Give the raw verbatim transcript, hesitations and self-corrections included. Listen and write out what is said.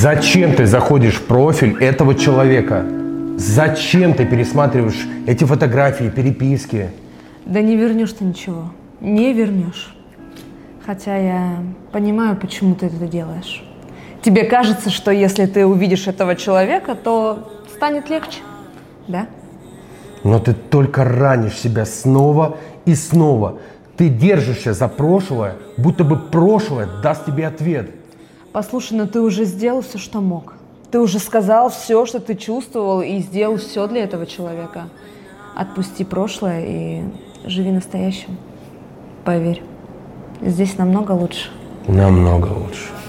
Зачем ты заходишь в профиль этого человека? Зачем ты пересматриваешь эти фотографии, переписки? Да не вернешь ты ничего. Не вернешь. Хотя я понимаю, почему ты это делаешь. Тебе кажется, что если ты увидишь этого человека, то станет легче, да? Но ты только ранишь себя снова и снова. Ты держишься за прошлое, будто бы прошлое даст тебе ответ. Послушай, но ты уже сделал все, что мог. Ты уже сказал все, что ты чувствовал, и сделал все для этого человека. Отпусти прошлое и живи настоящим. Поверь, здесь намного лучше. Намного лучше.